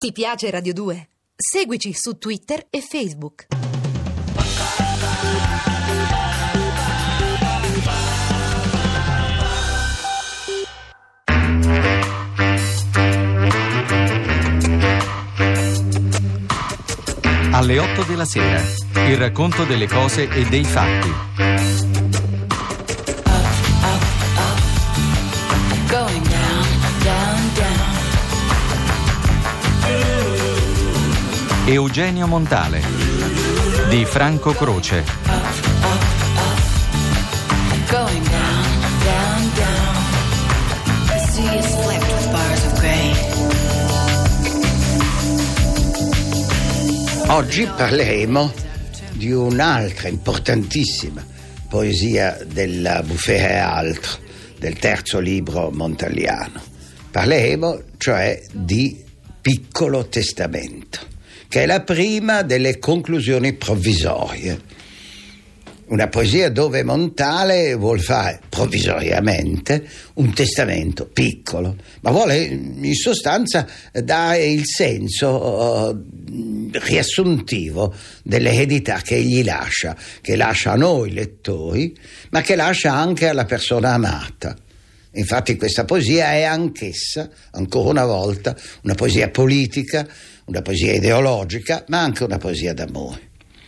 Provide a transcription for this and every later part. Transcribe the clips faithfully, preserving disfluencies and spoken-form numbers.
Ti piace Radio due? Seguici su Twitter e Facebook. Alle otto della sera, il racconto delle cose e dei fatti. Eugenio Montale di Franco Croce. Oggi parleremo di un'altra importantissima poesia della Buffet e altro, del terzo libro montaliano. Parleremo cioè di Piccolo Testamento, che è la prima delle conclusioni provvisorie. Una poesia dove Montale vuol fare provvisoriamente un testamento piccolo, ma vuole in sostanza dare il senso uh, riassuntivo dell'eredità che egli lascia, che lascia a noi lettori, ma che lascia anche alla persona amata. Infatti questa poesia è anch'essa, ancora una volta, una poesia politica, una poesia ideologica, ma anche una poesia d'amore.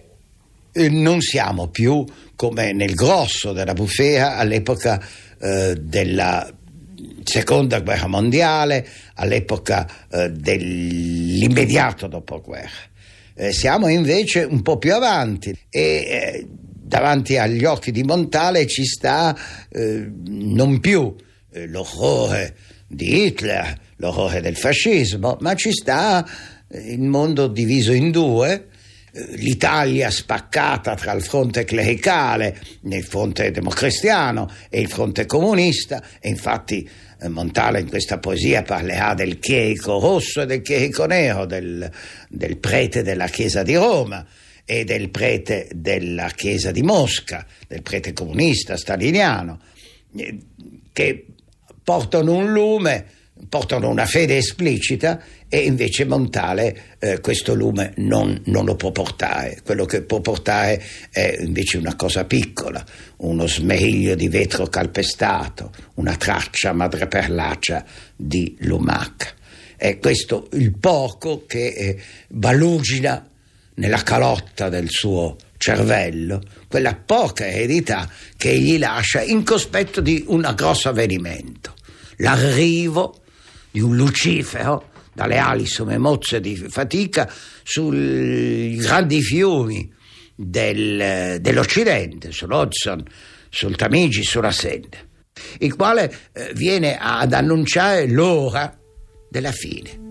Non siamo più come nel grosso della Bufera all'epoca eh, della seconda guerra mondiale, all'epoca eh, dell'immediato dopoguerra. Eh, siamo invece un po' più avanti e eh, davanti agli occhi di Montale ci sta eh, non più eh, l'orrore di Hitler, l'orrore del fascismo, ma ci sta il mondo diviso in due, l'Italia spaccata tra il fronte clericale, il fronte democristiano e il fronte comunista, e infatti Montale in questa poesia parlerà del chierico rosso e del chierico nero, del, del prete della Chiesa di Roma e del prete della Chiesa di Mosca, del prete comunista staliniano, che portano un lume, portano una fede esplicita, e invece Montale eh, questo lume non, non lo può portare. Quello che può portare è invece una cosa piccola, uno smeriglio di vetro calpestato, una traccia madreperlacea di lumaca. È questo il poco che eh, balugina nella calotta del suo cervello, quella poca eredità che egli lascia in cospetto di un grosso avvenimento, l'arrivo di un Lucifero dalle ali somemozze di fatica sui grandi fiumi del, dell'Occidente, sull'Hudson, sul Tamigi, sulla Senne, il quale eh, viene ad annunciare l'ora della fine.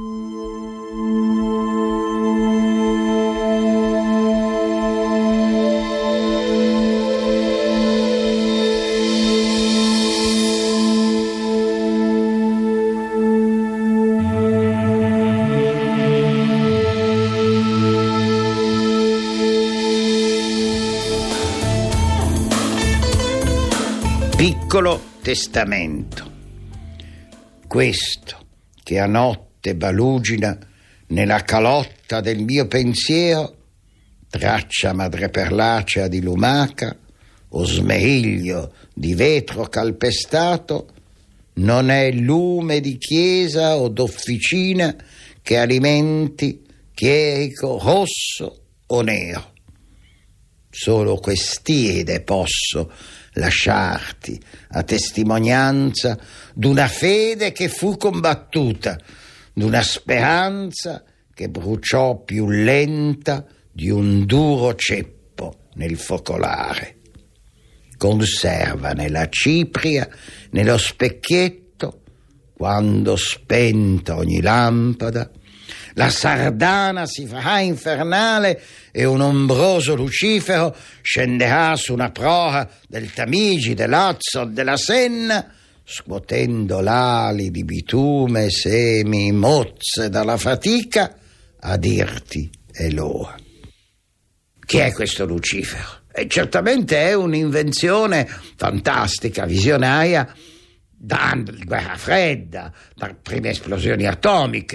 Piccolo testamento, questo che a notte balugina nella calotta del mio pensiero, traccia madreperlacea di lumaca o smeriglio di vetro calpestato, non è lume di chiesa o d'officina che alimenti chierico rosso o nero. Solo quest'ide posso lasciarti a testimonianza d'una fede che fu combattuta, d'una speranza che bruciò più lenta di un duro ceppo nel focolare. Conserva nella cipria, nello specchietto, quando spenta ogni lampada, la sardana si farà infernale e un ombroso Lucifero scenderà su una prora del Tamigi, dell'Hudson, della Senna, scuotendo l'ali di bitume semi mozze dalla fatica, a dirti è l'ora. Chi è questo Lucifero? E certamente è un'invenzione fantastica, visionaria, da guerra fredda, da prime esplosioni atomiche.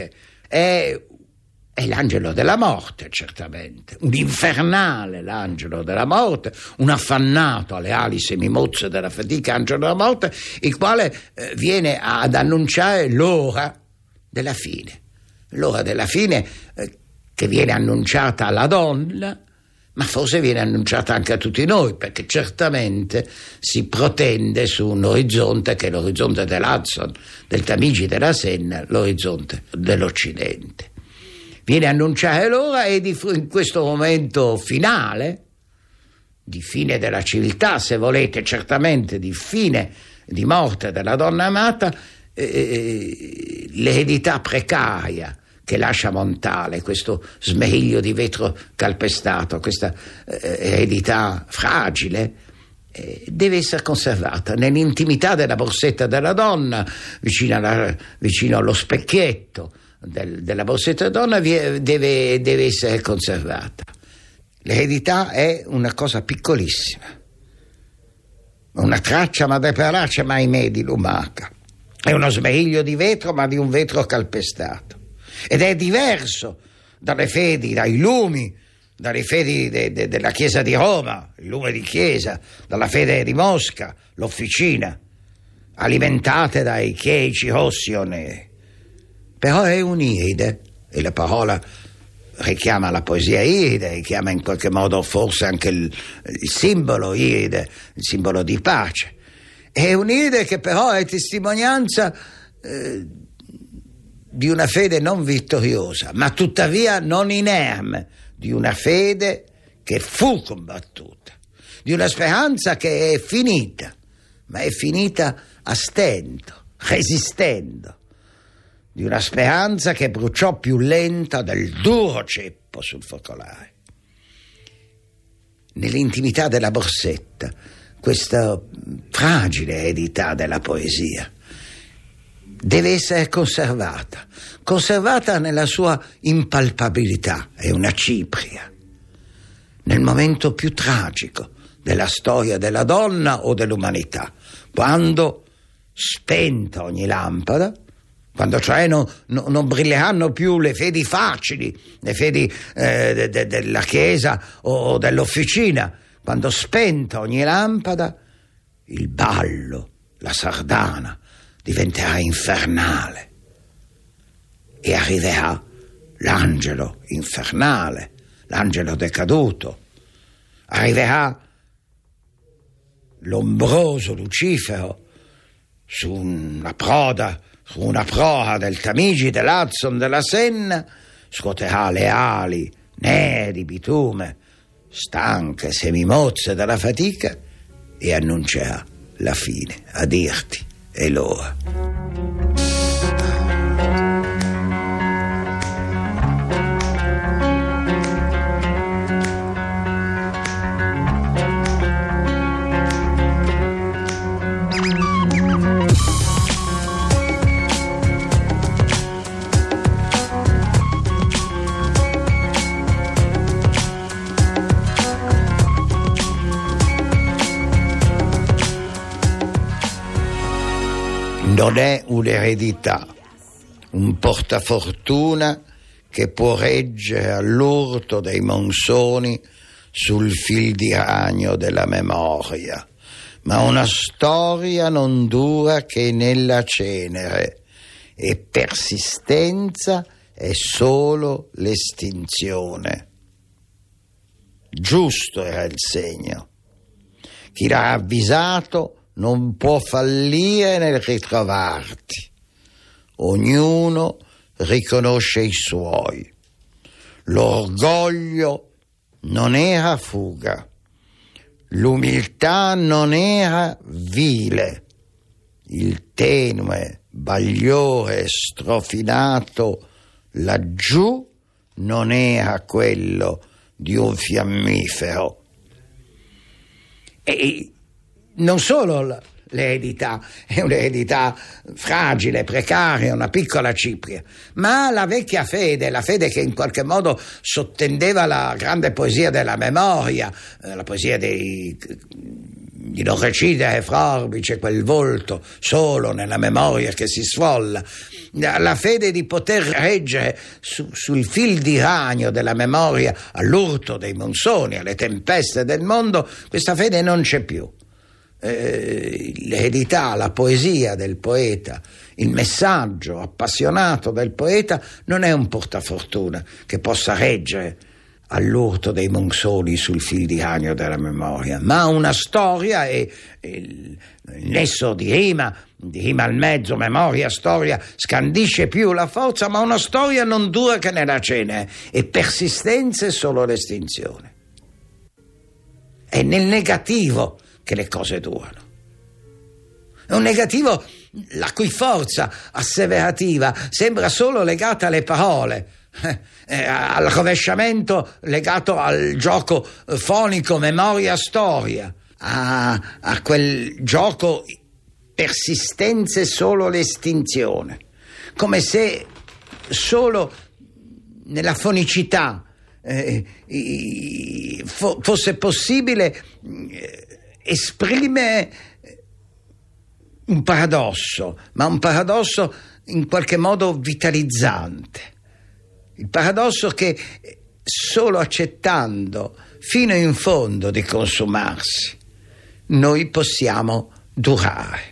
è, è l'angelo della morte, certamente, un infernale l'angelo della morte, un affannato alle ali semimozze della fatica angelo della morte, il quale eh, viene ad annunciare l'ora della fine, l'ora della fine eh, che viene annunciata alla donna, ma forse viene annunciata anche a tutti noi, perché certamente si protende su un orizzonte che è l'orizzonte dell'Hudson, del Tamigi, della Senna, l'orizzonte dell'Occidente. Viene a annunciare l'ora e di, in questo momento finale, di fine della civiltà, se volete, certamente di fine, di morte della donna amata, eh, l'eredità precaria che lascia Montale, questo smeriglio di vetro calpestato, questa eh, eredità fragile, eh, deve essere conservata nell'intimità della borsetta della donna, vicino, alla, vicino allo specchietto del, della borsetta della donna, deve, deve essere conservata. L'eredità è una cosa piccolissima, una traccia ma de parace mai me di lumaca, è uno smeriglio di vetro ma di un vetro calpestato. Ed è diverso dalle fedi, dai lumi, dalle fedi de, de, della Chiesa di Roma, il lume di Chiesa, dalla fede di Mosca, l'officina, alimentate dai chierici rossi o neri. Però è un'iride, e la parola richiama la poesia iride, richiama in qualche modo forse anche il, il simbolo iride, il simbolo di pace. È un'iride che però è testimonianza eh, di una fede non vittoriosa, ma tuttavia non inerme, di una fede che fu combattuta, di una speranza che è finita, ma è finita a stento, resistendo, di una speranza che bruciò più lenta del duro ceppo sul focolare. Nell'intimità della borsetta, questa fragile eredità della poesia deve essere conservata, conservata nella sua impalpabilità, è una cipria, nel momento più tragico della storia della donna o dell'umanità, quando, spenta ogni lampada, quando cioè non, non, non brilleranno più le fedi facili, le fedi eh, de, de, della chiesa o dell'officina, quando spenta ogni lampada, il ballo, la sardana, diventerà infernale e arriverà l'angelo infernale, l'angelo decaduto, arriverà l'ombroso Lucifero su una proda, su una proa del Tamigi, dell'Hudson, della Senna, scuoterà le ali nere di bitume, stanche, semimozze dalla fatica, e annuncerà la fine, a dirti è l'ora. Non è un'eredità, un portafortuna che può reggere all'urto dei monsoni sul fil di ragno della memoria, ma una storia non dura che nella cenere, e persistenza è solo l'estinzione. Giusto era il segno. Chi l'ha avvisato non può fallire nel ritrovarti. Ognuno riconosce i suoi. L'orgoglio non era fuga, l'umiltà non era vile, il tenue bagliore strofinato laggiù non era quello di un fiammifero. E non solo l'eredità, è un'eredità fragile, precaria, una piccola cipria, ma la vecchia fede, la fede che in qualche modo sottendeva la grande poesia della memoria, la poesia dei di non recidere forbice quel volto solo nella memoria che si sfolla, la fede di poter reggere su, sul fil di ragno della memoria all'urto dei monsoni, alle tempeste del mondo, questa fede non c'è più. Eh, l'eredità, la poesia del poeta, il messaggio appassionato del poeta non è un portafortuna che possa reggere all'urto dei monsoni sul fil di ragno della memoria, ma una storia e, e il, il nesso di rima, di rima al mezzo, memoria, storia, scandisce più la forza, ma una storia non dura che nella cenere e persistenza è solo l'estinzione. È nel negativo che le cose durano. È un negativo la cui forza asseverativa sembra solo legata alle parole, eh, al rovesciamento legato al gioco fonico memoria-storia, a, a quel gioco persistenza e solo l'estinzione, come se solo nella fonicità eh, fo, fosse possibile eh, esprimere un paradosso, ma un paradosso in qualche modo vitalizzante. Il paradosso che solo accettando fino in fondo di consumarsi noi possiamo durare.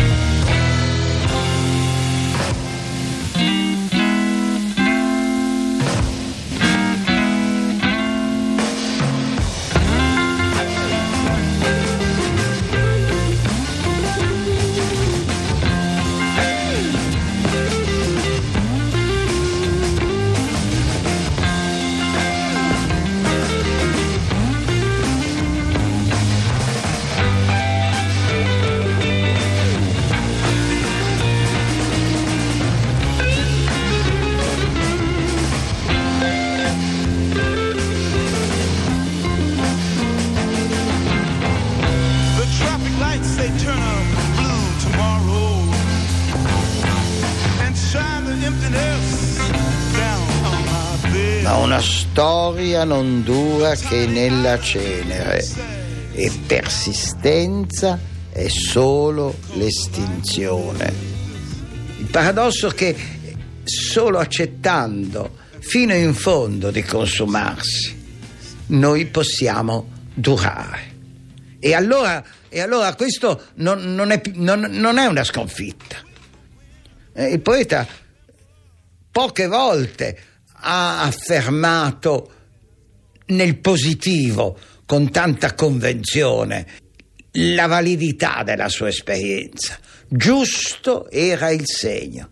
Ma una storia non dura che nella cenere e persistenza è solo l'estinzione. Il paradosso è che solo accettando fino in fondo di consumarsi noi possiamo durare. E allora, e allora questo non, non, è, non, non è una sconfitta. Il poeta poche volte ha affermato nel positivo, con tanta convenzione, la validità della sua esperienza. Giusto era il segno.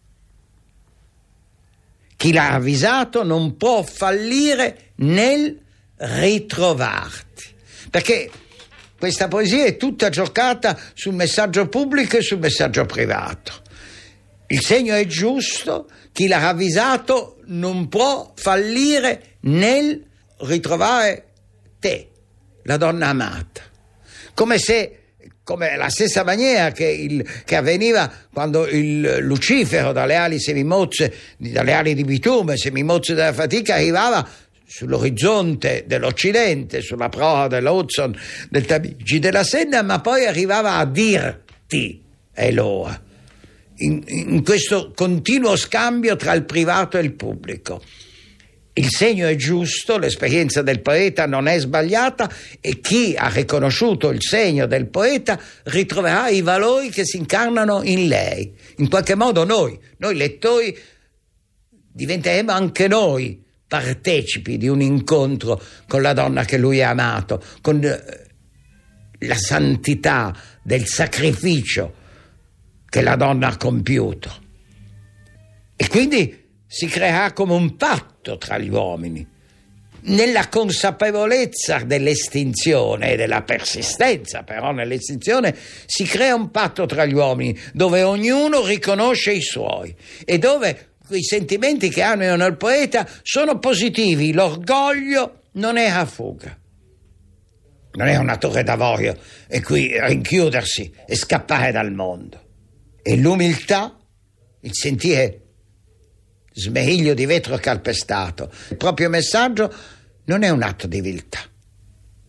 Chi l'ha avvisato non può fallire nel ritrovarti. Perché questa poesia è tutta giocata sul messaggio pubblico e sul messaggio privato. Il segno è giusto, chi l'ha ravvisato non può fallire nel ritrovare te, la donna amata. Come se, come la stessa maniera che, il, che avveniva quando il Lucifero dalle ali semimozze, dalle ali di bitume, semimozze della fatica, arrivava sull'orizzonte dell'Occidente, sulla proa dell'Hudson, del Tamigi, della Senna, ma poi arrivava a dirti è l'ora. In, in questo continuo scambio tra il privato e il pubblico. Il segno è giusto, l'esperienza del poeta non è sbagliata e chi ha riconosciuto il segno del poeta ritroverà i valori che si incarnano in lei. In qualche modo noi, noi lettori, diventeremo anche noi partecipi di un incontro con la donna che lui ha amato, con la santità del sacrificio che la donna ha compiuto. E quindi si creerà come un patto tra gli uomini, nella consapevolezza dell'estinzione e della persistenza, però nell'estinzione si crea un patto tra gli uomini dove ognuno riconosce i suoi e dove i sentimenti che animano il poeta sono positivi. L'orgoglio non è a fuga, non è una torre d'avorio e qui rinchiudersi e scappare dal mondo. E l'umiltà, il sentire smeriglio di vetro calpestato, il proprio messaggio non è un atto di viltà. Il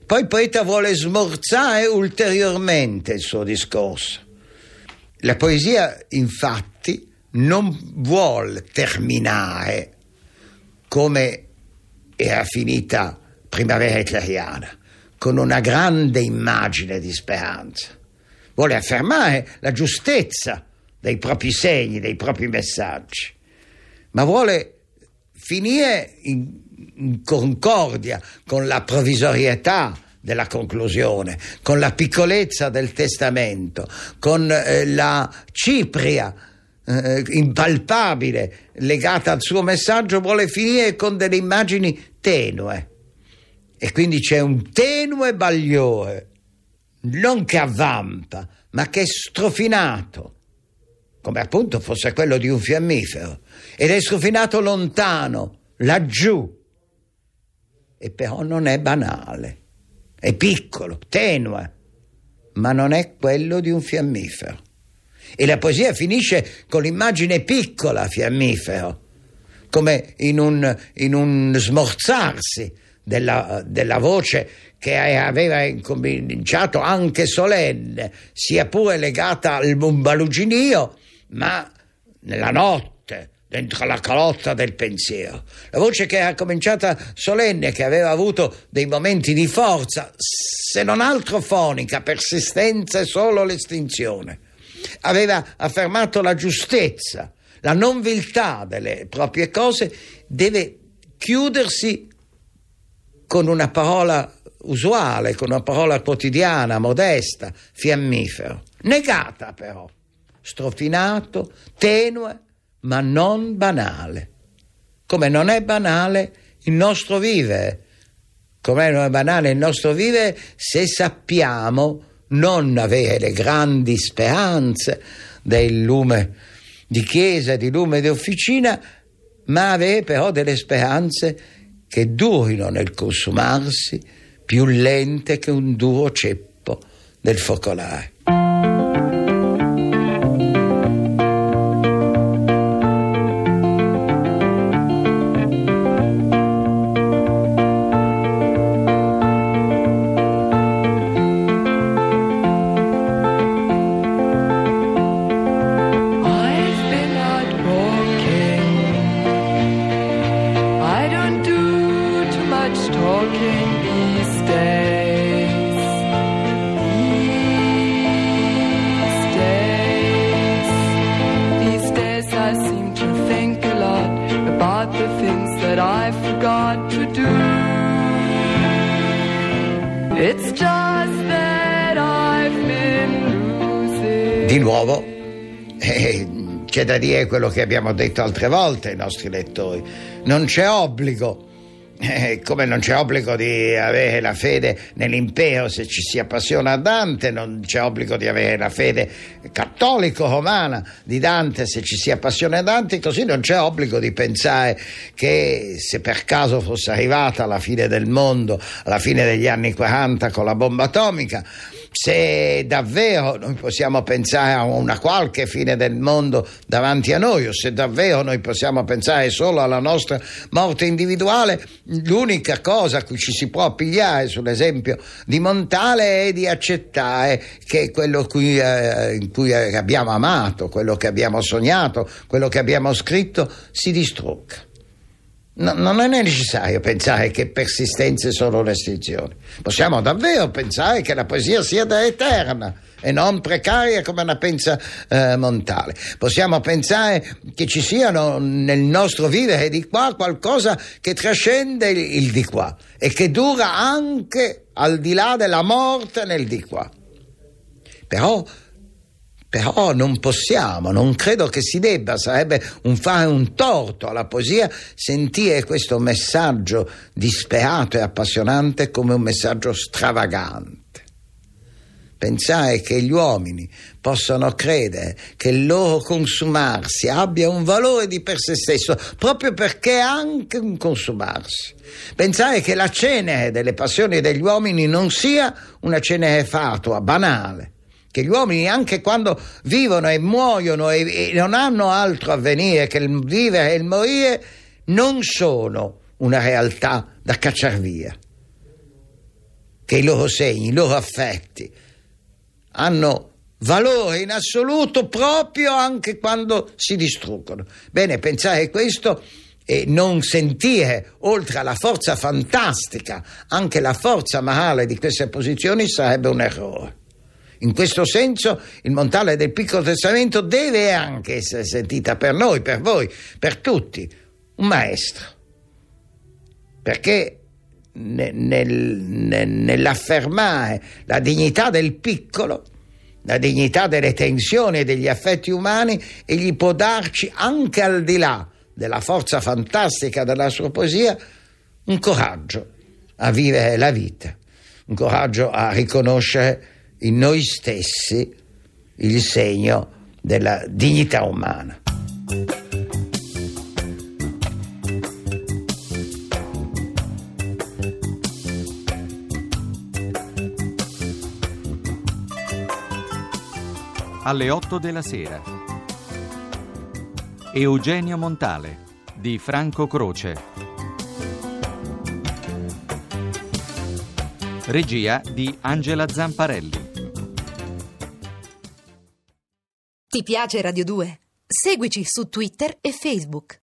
Poi il poeta vuole smorzare ulteriormente il suo discorso. La poesia, infatti, non vuole terminare come era finita Primavera hitleriana, con una grande immagine di speranza. Vuole affermare la giustezza dei propri segni, dei propri messaggi, ma vuole finire in, in concordia con la provvisorietà della conclusione, con la piccolezza del testamento, con eh, la cipria eh, impalpabile legata al suo messaggio. Vuole finire con delle immagini tenue, e quindi c'è un tenue bagliore, non che avvampa, ma che è strofinato, come appunto fosse quello di un fiammifero, ed è strofinato lontano, laggiù, e però non è banale, è piccolo, tenue, ma non è quello di un fiammifero. E la poesia finisce con l'immagine piccola, fiammifero, come in un, in un smorzarsi della, della voce che aveva incominciato anche solenne, sia pure legata al bumbaluginio, ma nella notte, dentro la calotta del pensiero. La voce che era cominciata solenne, che aveva avuto dei momenti di forza, se non altro fonica, persistenza e solo l'estinzione. Aveva affermato la giustezza, la non viltà delle proprie cose, deve chiudersi con una parola usuale, con una parola quotidiana, modesta, fiammifero, negata però, strofinato, tenue, ma non banale. Come non è banale il nostro vivere, come non è banale il nostro vivere se sappiamo non avere le grandi speranze del lume di chiesa, di lume di officina, ma avere però delle speranze che durino nel consumarsi, più lente che un duro ceppo del focolare. Di nuovo eh, c'è da dire quello che abbiamo detto altre volte ai nostri lettori: non c'è obbligo, eh, come non c'è obbligo di avere la fede nell'impero se ci si appassiona a Dante, non c'è obbligo di avere la fede cattolico-romana di Dante se ci si appassiona a Dante, così non c'è obbligo di pensare che se per caso fosse arrivata la fine del mondo, alla fine degli anni quaranta con la bomba atomica, se davvero noi possiamo pensare a una qualche fine del mondo davanti a noi, o se davvero noi possiamo pensare solo alla nostra morte individuale, l'unica cosa a cui ci si può appigliare sull'esempio di Montale è di accettare che quello cui, eh, in cui abbiamo amato, quello che abbiamo sognato, quello che abbiamo scritto si distrugga. No, non è necessario pensare che persistenze sono restrizioni. Possiamo davvero pensare che la poesia sia da eterna e non precaria come la pensa eh, Montale. Possiamo pensare che ci siano nel nostro vivere di qua qualcosa che trascende il, il di qua e che dura anche al di là della morte nel di qua. Però Però non possiamo, non credo che si debba, sarebbe un fare un torto alla poesia sentire questo messaggio disperato e appassionante come un messaggio stravagante. Pensare che gli uomini possano credere che il loro consumarsi abbia un valore di per sé stesso, proprio perché è anche un consumarsi. Pensare che la cenere delle passioni degli uomini non sia una cenere fatua, banale, che gli uomini, anche quando vivono e muoiono e, e non hanno altro avvenire che il vivere e il morire, non sono una realtà da cacciar via. che i loro segni, i loro affetti hanno valore in assoluto proprio anche quando si distruggono. Bene, pensare questo e non sentire, oltre alla forza fantastica, anche la forza morale di queste posizioni sarebbe un errore. In questo senso il Montale del Piccolo Testamento deve anche essere sentita per noi, per voi, per tutti, un maestro. Perché nel, nel, nell'affermare la dignità del piccolo, la dignità delle tensioni e degli affetti umani, egli può darci, anche al di là della forza fantastica della sua poesia, un coraggio a vivere la vita, un coraggio a riconoscere in noi stessi il segno della dignità umana. Alle otto della sera. Eugenio Montale di Franco Croce. Regia di Angela Zamparelli. Ti piace Radio due? Seguici su Twitter e Facebook.